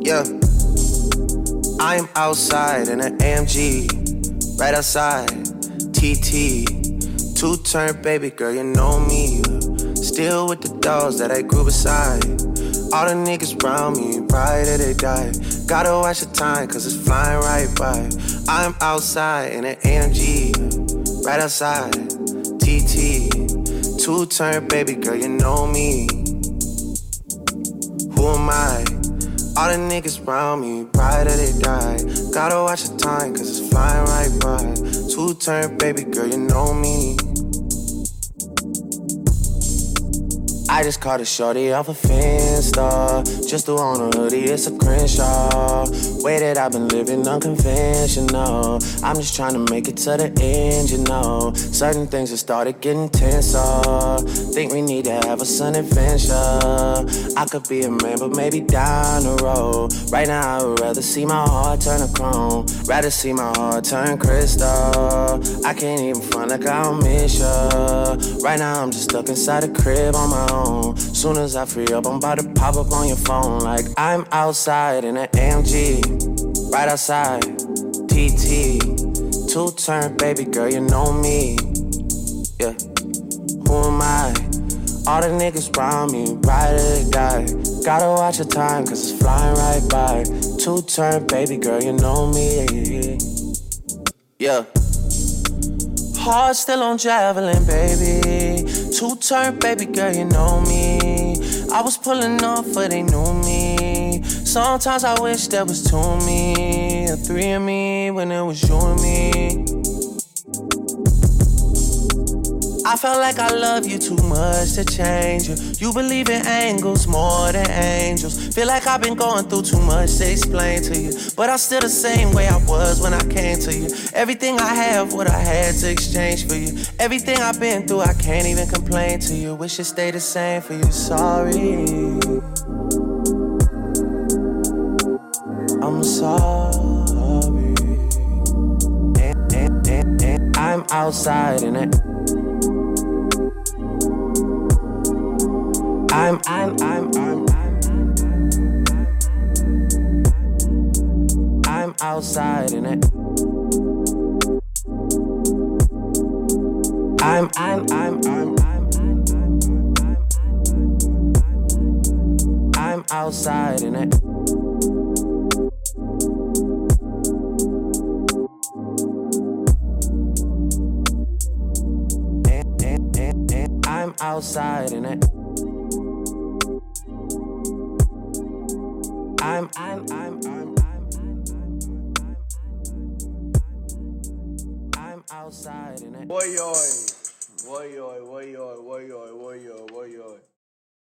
Yeah, I'm outside in an AMG, right outside, TT. Two-turn baby girl, you know me. Still with the dogs that I grew beside. All the niggas around me, right till they die. Gotta watch the time, cause it's flying right by. I'm outside in an AMG, right outside, TT. Two-turn baby girl, you know me. Who am I? All the niggas around me, right till they die. Gotta watch the time, cause it's flying right by. Two-turn baby girl, you know me. I just caught a shorty off a Finsta. Just threw on a hoodie, it's a Crenshaw. Way that I've been living unconventional. I'm just trying to make it to the end, you know. Certain things have started getting tenser. Think we need to have a sun adventure. I could be a man, but maybe down the road. Right now, I would rather see my heart turn to chrome. Rather see my heart turn crystal. I can't even front like I don't miss ya. Right now, I'm just stuck inside a crib on my own. Soon as I free up, I'm about to pop up on your phone. Like I'm outside in an AMG, right outside, TT. Two-turn baby girl, you know me. Yeah, who am I? All the niggas around me, right till they die. Gotta watch the time, cause it's flying right by. Two-turn baby girl, you know me. Yeah. Heart still on javelin, baby. Two-turn baby girl, you know me. I was pulling off, but they knew me. Sometimes I wish there was two of me, or three of me, when it was you and me. I felt like I love you too much to change you. You believe in angles more than angels. Feel like I've been going through too much to explain to you. But I'm still the same way I was when I came to you. Everything I have, what I had to exchange for you. Everything I've been through, I can't even complain to you. Wish it stayed the same for you, sorry. I'm sorry. And I'm outside in it. I'm outside in it. I'm outside in it. I'm outside in it. I'm outside in it. Boy, boy, boy, boy, boy, boy, boy, boy.